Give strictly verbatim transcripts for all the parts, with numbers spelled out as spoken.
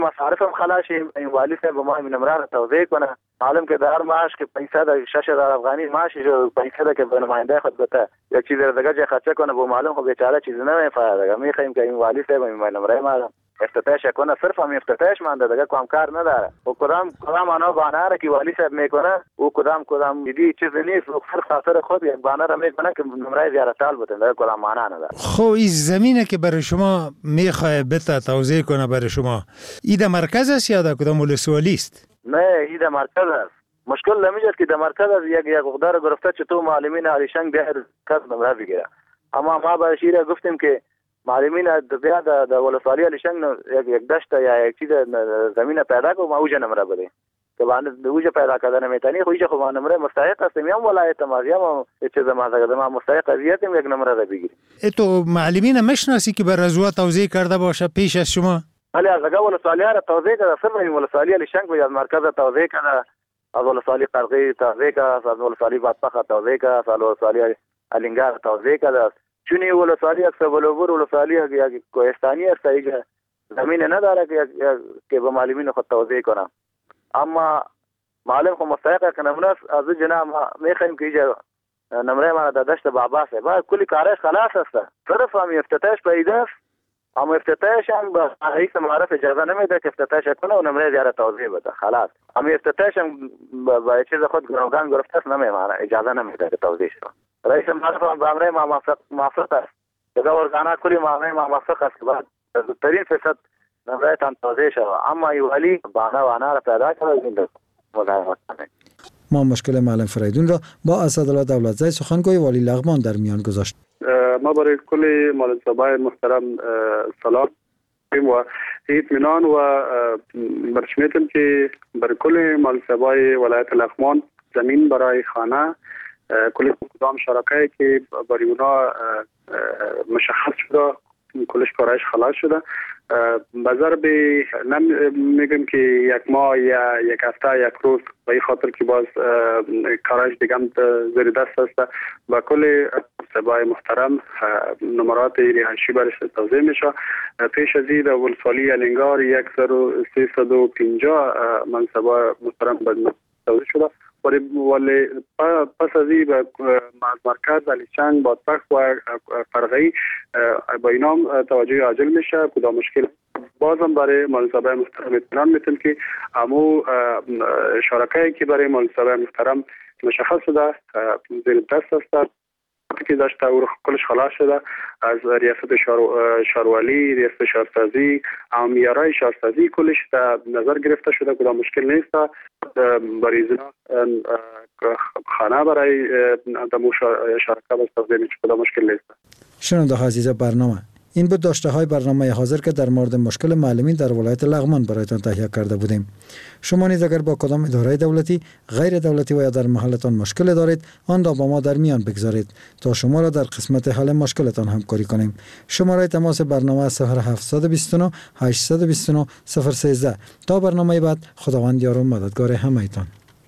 مصارفم خلاص این والی صاحب ما این امرار توضیح کنه. معلوم که در معاش که پیسه در شش هزار افغانی معاش جو پیسه ده که به نماینده خود بده یک چیز دیگه جای خرچ کنه با معلوم خب بیچاره چیز نمیفهمه. میخوایم که این والی صاحب این امرار ما افتتاحش کنه، صرف هم افتتاحش مانده دیگه کام کار نداره. و کدام کدام انا بانر که والی صاحب میکنه او کدام کدام دیدی چیز نیست و صرف خاطر خود یک بانر میکنه که نمره زیارت سال بده دیگه کدام معنا نداره. خب این زمینه که برای شما میخواد بتا توضیح کنه برای شما ایده مرکز است یا در کدام ولسوالی است؟ نه ایده مرکز است. مشکل نمیشه که در مرکز است یک یک مقدار گرفته چه تو معلمین علیشنگ به کس نمره بگیره. اما ما به شیره گفتیم که معلمین بیا د ولسوالی علیشنگ یک یک دشت یا یک چیز زمین پیدا کو ما اوجه نمره بده که باندې اوجه پیدا کردن میتونی خو اوجه خو نمره مستحق است. میام ولایت مازیام چه زما زگه ما مستحق ازیت یک نمره ده بگیری. تو معلمین مشناسی که بر رضوا توضیح کرده باشه پیش از شما؟ ولی از زگه ولسوالی را توضیح کرده صرف ولسوالی علیشنگ و از مرکز توضیح کرده، از ولسوالی قرقی توضیح کرده، از ولسوالی بادپخ توضیح کرده، از ولسوالی الینگار توضیح کرده. چونی ولسوالی از سبلوبور ولسوالی یک کوهستانی است که زمین نداره که که به معلمین خود توضیح کنه. اما معلم خو مستحق که نمونه از جناب میخوایم که اینجا نمره ما در دشت بابا است بعد کلی کارش خلاص است. صرف هم افتتاحش پیدا است. اما افتتاحش هم به رئیس معرف اجازه نمیده که افتتاحش کنه و نمره زیارت توضیح بده خلاص. اما افتتاحش هم با چیز خود گروگان گرفته است نمیمانه اجازه نمیده که توضیح شه. رئیس معرف هم به امر ما موافق موافق است. اگر ارگانات کلی امر ما موافق است بعد زودترین فرصت نمره تان توضیح شه. اما ای ولی بانا وانا را پیدا کنه مزاحمت کنه. ما مشکل معلم فریدون را با اسدالله دولتزی سخنگوی والی لغمان در میان گذاشت. ما برای کل معلم صاحبای محترم سلام و اطمینان و برشمیتم که برای کل معلم صاحبای ولایت لغمان زمین برای خانه کل کدام شرکایی که برای اونا مشخص شده کلش کارش خلاص شده. بازار به نمیگم که یک ماه یا یک هفته یک روز به این خاطر که باز کارش دیگه هم زیر دست است با کل صاحبای محترم نمرات رهانشی برش توضیح میشه. پیش از این ولسوالی الینگار یک هزار و سیصد و پنجاه منصبای محترم توضیح شده ولی پس از این به مرکز علیشنگ بادپخ و قرقی با اینام توجه عاجل میشه. کدام مشکل بازم برای منصبای محترم اطمینان میتونم که امو شرکایی که برای منصبای محترم مشخص شده زیر دست است که داشته او کلش خلاص شده از ریاست شاروالی، ریاست شهرسازی، امیارای شهرسازی کلش در نظر گرفته شده. کدام مشکل نیست برای زنا خانه برای دمو شرکت استفاده میشه. کدام مشکل نیست. شنونده عزیز برنامه این بود داشته های برنامه حاضر که در مورد مشکل معلمین در ولایت لغمان برایتان تهیه کرده بودیم. شما نیز اگر با کدام اداره دولتی، غیر دولتی و یا در محلتان مشکل دارید آن را با ما در میان بگذارید تا شما را در قسمت حل مشکلتان همکاری کنیم. شماره تماس برنامه صفر هفت دو نه هشت دو نه صفر یک سه. تا برنامه بعد خداوند یار و مددگار همه تان.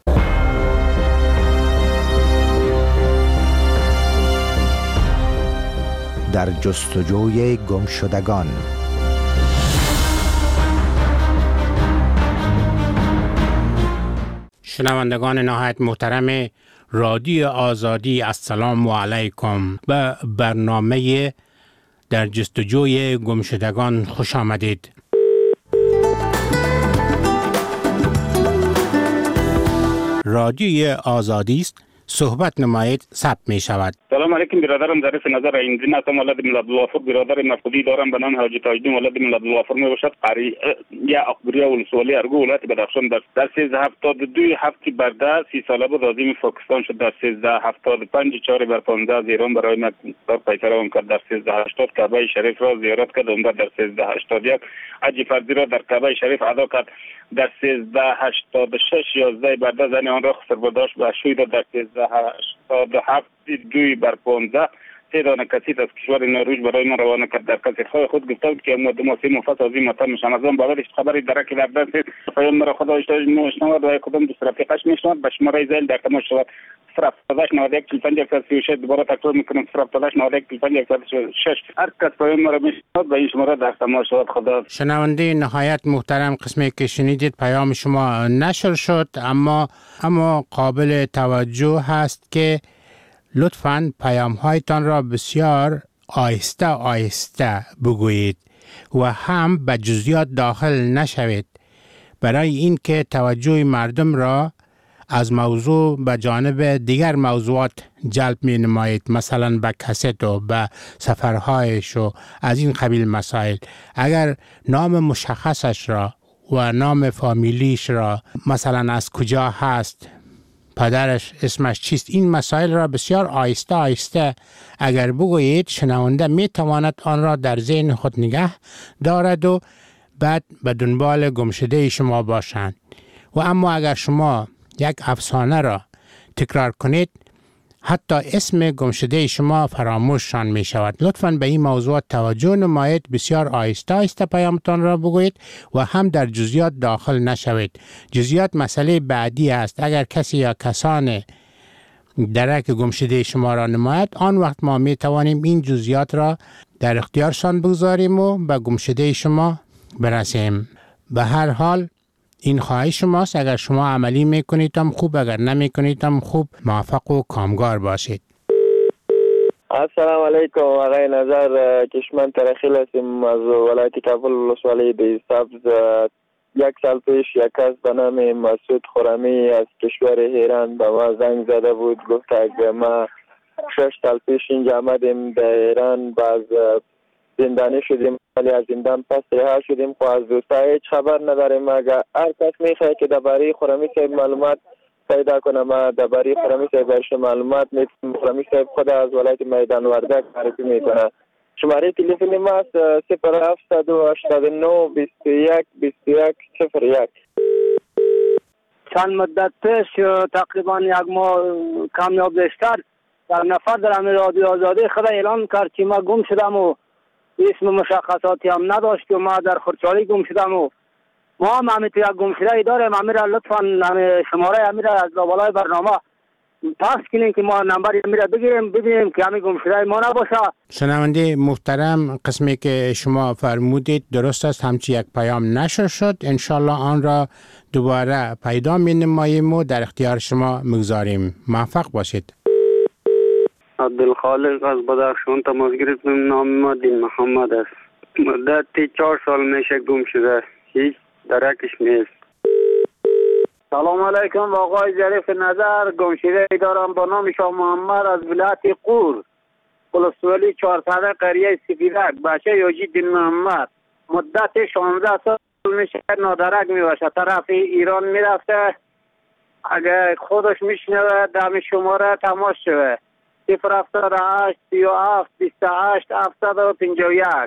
در جستجوی گمشدگان. شنوندگان نهایت محترم رادیو آزادی السلام علیکم. به برنامه در جستجوی گمشدگان خوش آمدید. رادیوی آزادی است. صحبت نمایید ثبت می شود. سلام علیکم برادرم، ظریف نظر اینجا هستم. ولد من عبدالغفور برادر نفودی دارم به نام حاجی تاجدین. ولد من عبدالغفور می باشد قری یا اخباری ولسوالی ارگو ولایت بدخشان در در سیزده هفتاد و دو هفته برده سی ساله بود عظیم پاکستان شد. در سیزده هفتاد و پنج چهار بر پانزده از ایران برای مقدار پیکران کرد. در سیزده هشتاد کعبه شریف را زیارت کرد. اون در سیزده هشتاد یک حج فرضی را در کعبه شریف ادا کرد. در سیزده هشتاد و شش یازده برده زن آن را خسر برداشت و شوی را در سیزده هشتاد و هفت دوی بر پانزده سه دانه کسی از کشور نروژ برای ما روانه کرد. در کسی خود گفته بود که ما سه مفصل از این مطلب میشم از آن باورش خبری درک در دست پیام را خدا اشتاج نشنود و کدام دوست رفیقش میشنود به شماره زیل در تماس شود صفر هفتاد نود و یک چهل و پنج صفر و شش. دوباره تکرار میکنم صفر هفتاد نود و یک چهل و پنج صفر و شش. هر کس پیام ما را میشنود به این شماره در تماس شود. خدا. شنونده نهایت محترم، قسمی که شنیدید پیام شما نشر شد، اما اما قابل توجه هست که لطفاً پیام هایتان را بسیار آهسته آهسته بگویید و هم به جزئیات داخل نشوید، برای اینکه توجه مردم را از موضوع به جانب دیگر موضوعات جلب می نمایید، مثلا به کست و به سفرهایش و از این قبیل مسائل. اگر نام مشخصش را و نام فامیلیش را، مثلا از کجا هست، پدرش اسمش چیست، این مسائل را بسیار آهسته آهسته اگر بگویید، شنونده می تواند آن را در ذهن خود نگه دارد و بعد به دنبال گمشده شما باشند. و اما اگر شما یک افسانه را تکرار کنید، حتی اسم گمشده شما فراموششان می شود. لطفاً به این موضوع توجه نمایید، بسیار آهسته آهسته پیامتان را بگویید و هم در جزئیات داخل نشوید. جزئیات مسئله بعدی است. اگر کسی یا کسان درک گمشده شما را نماید، آن وقت ما می توانیم این جزئیات را در اختیارشان بگذاریم و به گمشده شما برسیم. به هر حال این خواهش شماست. اگر شما عملی میکنید هم خوب، اگر نمیکنید هم خوب. موفق و کامگار باشید. السلام علیکم. آقای نظر کشمن ترخیل هستیم از ولایت کابل ولسوالی دیسابز. یک سال پیش یک کس به نام مسعود خرمی از کشور ایران به ما زنگ زده بود، گفت که ما شش سال پیش اینجا آمدیم در ایران، باز زندانی شدیم، ولی از زندان پس رها شدیم، خو از دوستای هیچ خبر نداریم. اگر هر کس میخواد که درباره خرمی صاحب معلومات پیدا کنه، ما درباره خرمی صاحب برش معلومات میتونم. خرمی صاحب خود از ولایت میدان وردک معرفی میکنه. شماره تلفن ما صفر هفت هشتاد و نه بیست و یک بیست و یک صفر یک. چند مدت پیش تقریبا یک ماه کامیاب بیشتر در نفر در همین رادیو آزادی خدا اعلان کرد که ما گم شدم و اسم مشخصاتی هم نداشت و ما در خرچالی گم شدم و ما هم همین تو یک گم شده داریم. همین را لطفا شماره همین را از بالای برنامه پاس کنین که ما نمبر همین را بگیریم ببینیم که همین گم شده ما نباشه. شنونده محترم، قسمی که شما فرمودید درست است، همچی یک پیام نشر شد. انشالله آن را دوباره پیدا می نماییم و در اختیار شما مگذاریم. موفق باشید. عبدالخالق از بدخشان تماس گرفتم. نام ما دین محمد است. مدت چهار سال میشه گم شده، هیچ درکش نیست. سلام علیکم آقای ظریف نظر. گمشده دارم با نام شاه محمد از ولایت قور ولسوالی چهارصد قریه سفیدک. بچه یوجی دین محمد مدت شانزده سال میشه نادرک میباشه، طرف ایران میرفته. اگه خودش میشنوه دم شماره تماس شوه صفر هفتاد هشت سی و هفت بیست و هشت هفتصد و پنجاه و یک.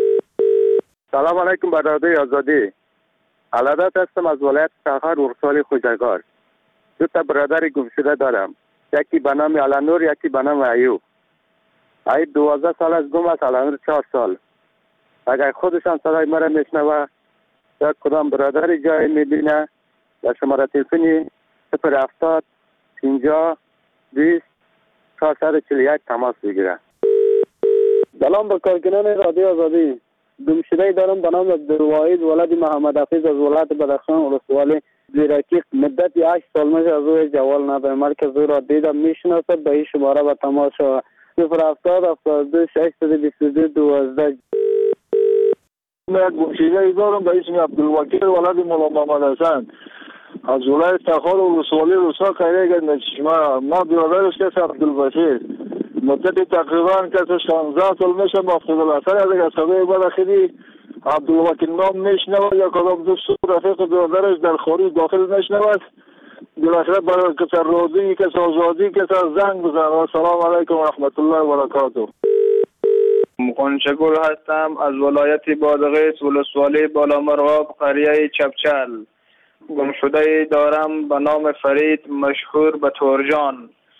سلام علیکم برادر آزادی. علادت هستم از ولایت سخر ورسال خوزگار. دو تا برادر گمشده دارم، یکی به نام علنور، یکی به نام ایوب. ایوب دوازده سال از گم است، علنور چهار سال. اگر خودشان صدای مرا میشنوه یا کدام برادر جای میبینه یا شماره تلفنی صفر هفتاد پنجاه بیست چهارصد و چهل و یک تماس بگیره. سلام به کارکنان رادیو آزادی. گمشده دارم به نام عبدالواحد ولد محمد حفیظ از ولایت بدخشان ولسوالی زیرکی. مدت هشت سال میشه از او جوال ندارم. مرکز او را دیدم میشناسد، به این شماره به تماس شود صفر هفتاد هفتاد دو ششصد و بیست و دو دوازده. من گمشده دارم به اسم عبدالوکیل ولد مولا محمد حسن از ولایت تخار ولسوالی روسا قریه گندچشمه. ما برادرش کس عبدالبشیر مدت تقریبا کس شانزده سال میشه مفتد الاثر از اگر صدای بداخلی عبدالوکیل نام میشنود یا کدام دوست رفیق برادرش در خارج داخل میشنود، بالاخره برای کس روزی کس آزادی کس زنگ بزن. سلام علیکم و رحمت الله و برکاته. مخانشگل هستم از ولایت بادغیس ولسوالی بالامرغاب قریه چپچل. گمشده دارم به نام فرید مشهور به تورجان.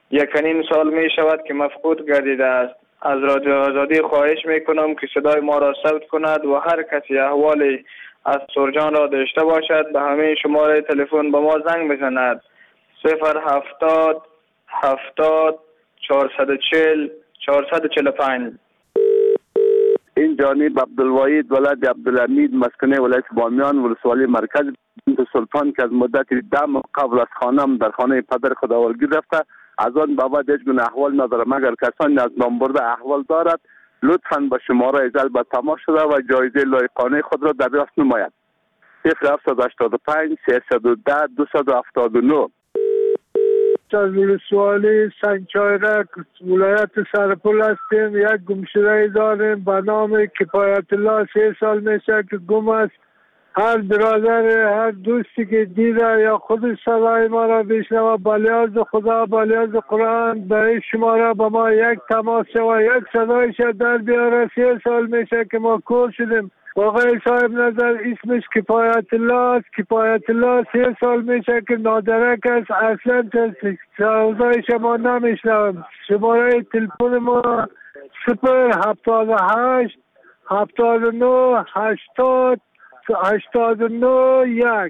یک و نیم سال می شود که مفقود گردیده است. از رادیو آزادی خواهش می کنم که صدای ما را ثبت کند و هر کسی احوالی از سرجان را داشته باشد به همه شماره تلفن به ما زنگ بزند. صفر هفتاد هفتاد چهارصد و چهل چهارصد و چهل و پنج. این جانب عبدالواحد ولد عبدالحمید مسکن ولایت بامیان ولسوالی مرکز بنت سلطان که از مدت دم قبل از خانم در خانه پدر خداوندگی رفته، از آن بابت هیچ گونه احوال ندارم. اگر کسانی از نام برده احوال دارد لطفاً به شماره ازل به تماس شده و جایزه لایقانه خود را دریافت نماید. صفر هفتصد و هشتاد و پنج سیصد و ده دویست و هفتاد و نه. از ولسوالی سنگچایرک ولایت سرپل هستیم. یک گمشده داریم به نام کفایت الله. سه سال میشه که گم است. هر برادر هر دوستی که دیده یا خود صدای ما را بشنوه به لحاظ خدا به لحاظ قرآن به این شماره به ما یک تماس و یک صدایش در بیاره. سه سال میشه که ما کور شدیم. آقای صاحب نظر اسمش کفایت الله است. کفایت الله سه سال میشه که نادرک است. اصلا صدای شما نمیشنوم. شماره تلفن ما صفر هفتاد و هشت هفتاد و نه هشتاد هشتاد و نه یک.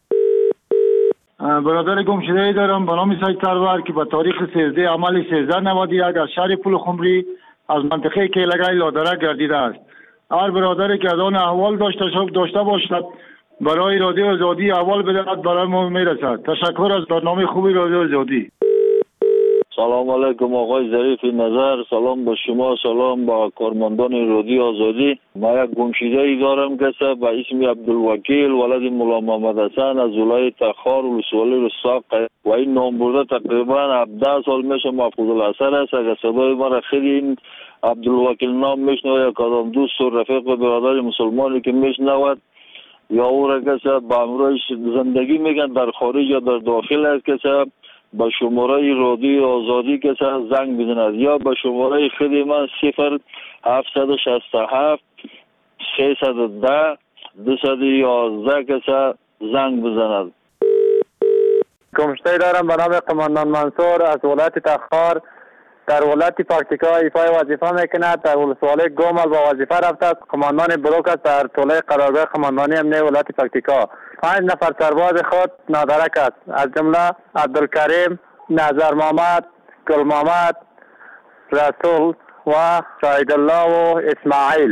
برادر گمشده دارم به نام سید سرور که به تاریخ سیزده عمل سیزده نود و یک از شهر پول خمری از منطقه کیلگای لادرک گردیده است. هر برادری که از آن احوال داشته داشته باشد برای رادیو آزادی احوال بدهد برای ما میرسد. تشکر از برنامه خوبی رادیو آزادی. سلام علیکم آقای ظریف نظر. سلام به شما، سلام به کارمندان رادیو آزادی. ما یک گمشده ای دارم که به اسم عبدالوکیل ولد مولا محمد حسن از ولایت خار ولسوالی رساق و این نام برده تقریبا هفده سال میشه مفقود الاثر است. اگر صدای ما را خیلی این عبدالوکیل نام میشنوه یا کدام دوست و رفیق و برادر مسلمانی که میشنود یا او را که به امروز زندگی میگن در خارج یا در داخل است که به شماره رادیو آزادی که زنگ بزند یا به شماره خود من صفر هفتصد و شصت و هفت سیصد و ده دویست و یازده که زنگ بزند. گمشته دارم به نام قماندان منصور از ولایت تخار در ولایت پکتیکا ایفای وظیفه میکند. در ولسوالی گومل با وظیفه رفته است. قماندان بلوک است در طوله قرارگاه قماندانی امنیه ولایت پکتیکا. پنج نفر سرباز خود نادرک است، از جمله عبدالکریم، نظر محمد، گل محمد، رسول و شاهد الله و اسماعیل.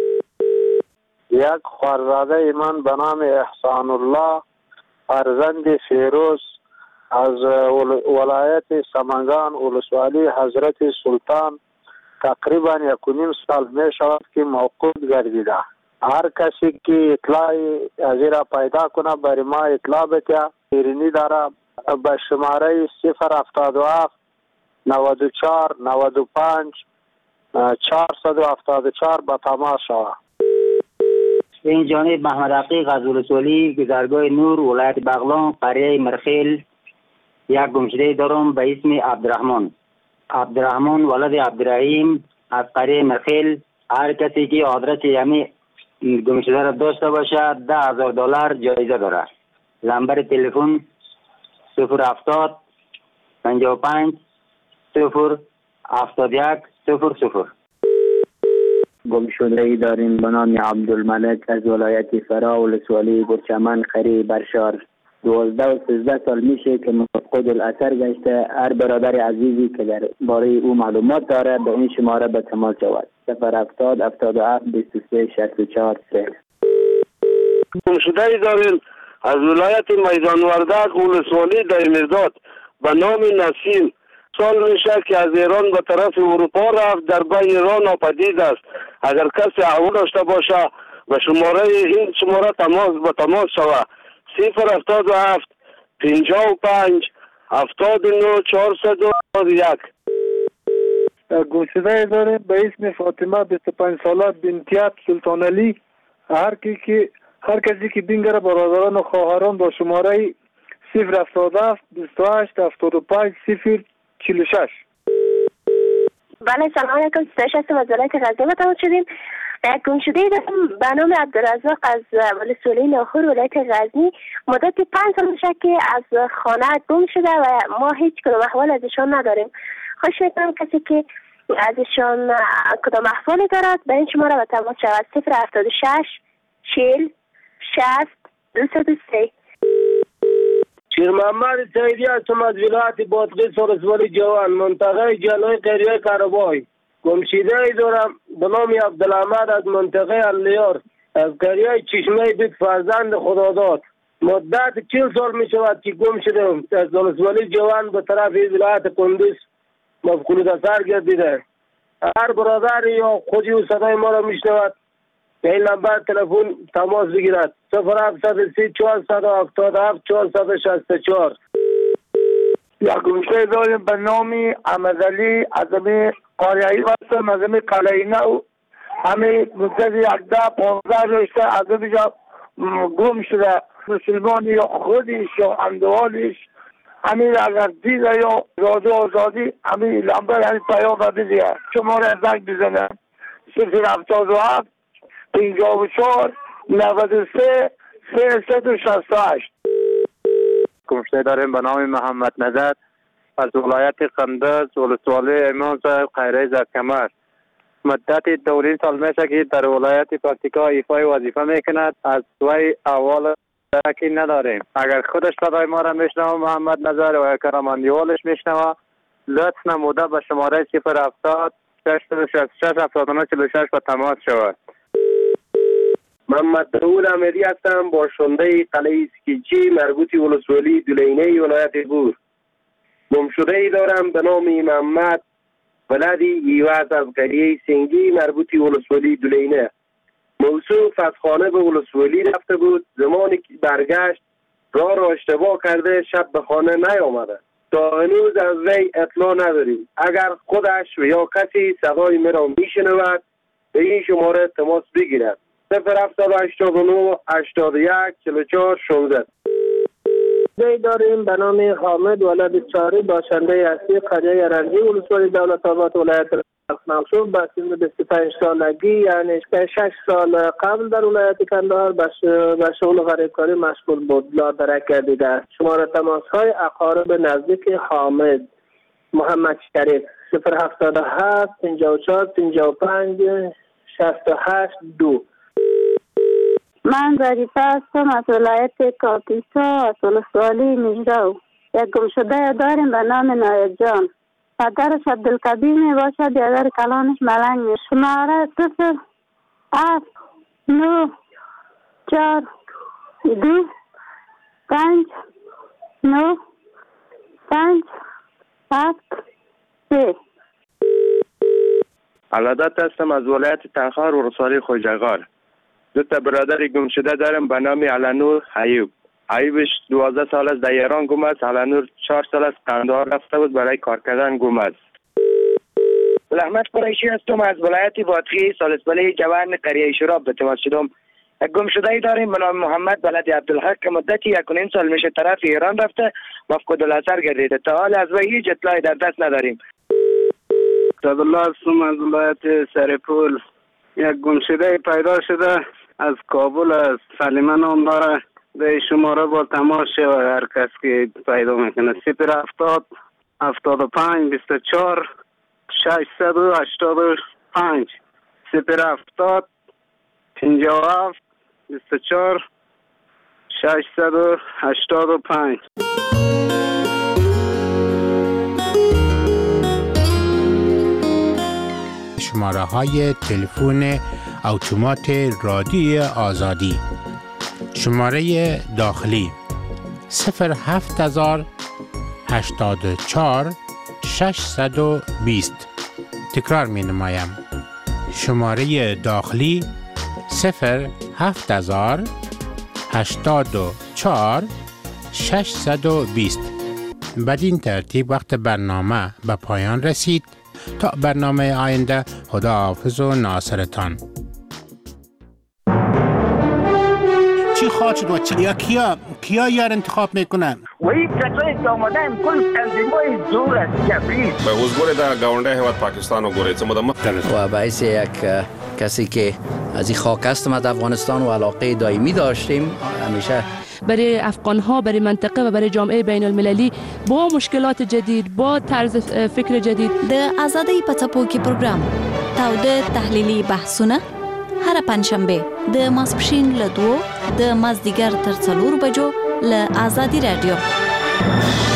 یک خوارزاده من به نام احسان الله فرزند فیروز از ولایت سمنگان ولسوالی حضرت سلطان تقریبا یک و نیم سال می شود که موقوف گردیده. هر کسی که اطلاعی از این را پیدا کنه برای ما اطلاع بده. ایرانی داره به شماره صفر هفتاد و هفت نود و چهار نود و پنج چهارصد و هفتاد و چهار به تماس شود. این جانب محمد عقیق از ولسوالی گذرگاه نور ولایت بغلان قریه مرخیل یک گمشده دارم به اسم عبدالرحمن. عبدالرحمن ولد عبدالرحیم از قریه مرخیل. هر کسی که آدرس یمی گمشده را داشته باشد ده هزار دلار جایزه دارد. نمبر تلفن صفر هفتاد پنجاه و پنج صفر هفتاد و یک صفر صفر. گمشده ای داریم به نام عبدالملک از ولایت فرا ولسوالی برچمن قریه برشار. دوازده و سیزده سال میشه که مفقود الاثر گشته. هر برادر عزیزی که در باره او معلومات داره به این شماره به تماس شود. صفر هفتاد هفتاد و هفت بیست و سه شصت و چهار سه. گمشده ای داریم از ولایت میدان وردک ولسوالی دایمیرداد به نام نسیم. سال میشه که از ایران به طرف اروپا رفت، در بین ایران ناپدید است. اگر کسی احوال داشته باشه به شماره این شماره تماس به تماس شود. صفر هفتاد و هفت پنجاه و پنج هفتاد و نه چهارصد و یک. گمشده داریم به اسم فاطمه بیست و پنج ساله بنتیت سلطان علی. هر کی که هر کسی که بینگره برادران و خواهران با شماره صفر هفتاد و هفت بیست و هشت هفتاد و پنج صفر چهل و شش. بله سلام علیکم. ستایش هستم از ولایت غزنی متوجه شدیم. یک گمشده دارم به نام عبدالرزاق از ولسوالی ناخور ولایت غزنی. مدت پنج سال میشه که از خانه گم شده و ما هیچ کدام احوال ازشان نداریم. خوش میکنم کسی که ازشان کدام احوالی دارد به این شماره به تماس شود. صفر هفتاد و شش چهل شصت دویست و سه. شیر محمد سعیدی هستم از ولایت بادغیس ولسوالی جوان منطقه جلوی قریه کربای. گمشده ای دارم به نام عبدالحمد از منطقه الیار از قریه چشمه بیت فرزند خداداد. مدت چهل سال می شود که گم شدم از ولسوالی جوان به طرف ولایت کندوز مفقود اثر گردیده. هر برادر یا خودی و صدای ما را می شنود به این نمبر تلفن تماس بگیرد. صفر هفتصد و سی چهارصد و هفتاد و هفت چهارصد و شصت و چهار. یک گمشده داریم به نام احمدعلی از همین قاریایی هستم از همین قلعه نو. همین مدت یکده پانزده رشته از همینجا گم شده. مسلمان یا خودش یا اندوالش همین اگر دیده یا رادیو آزادی همین نمبر همین پیام را بزیه شما را زنگ بزنه. صفر هفتاد و هفت پنجاه و چهار نود و سه سیصد و شصت و هشت. گمشده داریم به نام محمد نظر از ولایت قندز ولسوالی امام صاحب خیره زرکمر. مدت دورین سال میشه که در ولایت پکتیکا ایفای وظیفه میکند. از وی اول درکی نداریم. اگر خودش صدای ما را میشنوه محمد نظر و کرماندیوالش میشنوه لطف نموده به شماره صفر هفتاد شش شش شش هفتاد و نه چهل و شش به تماس شود. محمد داود احمدی هستم باشنده قلعه اسکیچی مربوطی ولسوالی دولینه ولایت بور. گمشده ای دارم به نام محمد ولدی ایواز از قریه سنگی مربوطی ولسوالی دولینه. موصوف از خانه به ولسوالی رفته بود. زمانی که برگشت راه را اشتباه کرده شب به خانه نیامده. تا هنوز از وی اطلاع نداریم. اگر خودش و یا کسی صدای مرا میشنود به این شماره تماس بگیرد. صفر هفتاد و هشتاد و نه هشتاد و یک چهل و چهار شانزده. دی داریم به نام حامد ولد چاری باشنده اصلی قریه رنجی ولسوالی دولت آباد ولایت منصور با سن بیست و پنج سالگی یعنی شش سال قبل در ولایت کندهار به شغل غریبکاری مشغول بود. لادرک گردیده است. شماره تماس های اقارب نزدیک حامد محمد شریف صفر هفتاد و هفت پنجاه و چهار پنجاه و پنج شصت و هشت دو. من ظریفه هستم از ولایت کاپیسا از ولسوالی مجرو. یک گمشده داریم به نام نایب جان. پدرش عبدالکبیر می باشد. بیادر کلانش ملنگ می. شماره صفر هفت نو چار دو پنج نو پنج هفت سه. علادت هستم از ولایت تخار ولسوالی خوجغار. دو تا برادر گم شده دارم به نام علنور ایوب. ایوبش دوازده سال است در ایران گم است. علنور چهار سال است قندهار رفته بود برای کار کردن گم است. احمد قریشی هستم از ولایت بادغیس ولسوالی جوان قریه شراب به تماس شدم. یک گم شده ای داریم به نام محمد ولد عبدالحق که مدتی یک و نیم سال میشه طرف ایران رفته مفقود الاثر گردیده. تا حال از وی هیچ اطلاعی در دست نداریم. عبدالله هستم از ولایت سرپول. یک گمشده پیدا شده از کابل از سلیمه نام داره. به شماره با تماس شود هر کس که پیدا میکنه. صفر هفتاد هفتاد و پنج بیست و چهار ششصد و هشتاد و پنج صفر هفتاد پنجاه و هفت بیست و چهار ششصد و هشتاد و پنج. شماره های تلفن اتومات رادیو آزادی. شماره داخلی صفر هفت هزار هشتاد و چهار ششصد و بیست. تکرار می نمایم. شماره داخلی صفر هفت هزار هشتاد و چهار ششصد و بیست. بدین ترتیب وقت برنامه به پایان رسید. تا برنامه آینده خداحافظ و ناصرتان. چی خواهد شد و چی؟ یا کیا کیا یار انتخاب میکنن؟ و این کسایی که آمدن کل تنظیمای زور است کبریز به حضور در گاونده هیواد پاکستان و گوریت مدام و باعث یک کسی که از این خاک هستم از افغانستان و علاقه دائمی داشتیم همیشه برای افغان ها، برای منطقه و برای جامعه بین المللی با مشکلات جدید، با طرز فکر جدید. د آزادۍ په څپو کې پروګرام تاوده تحلیلي بحثونه هر پنځشنبه د ماسپښین له دوو د مازدیګر تر څلورو بجو له آزادي رادیو.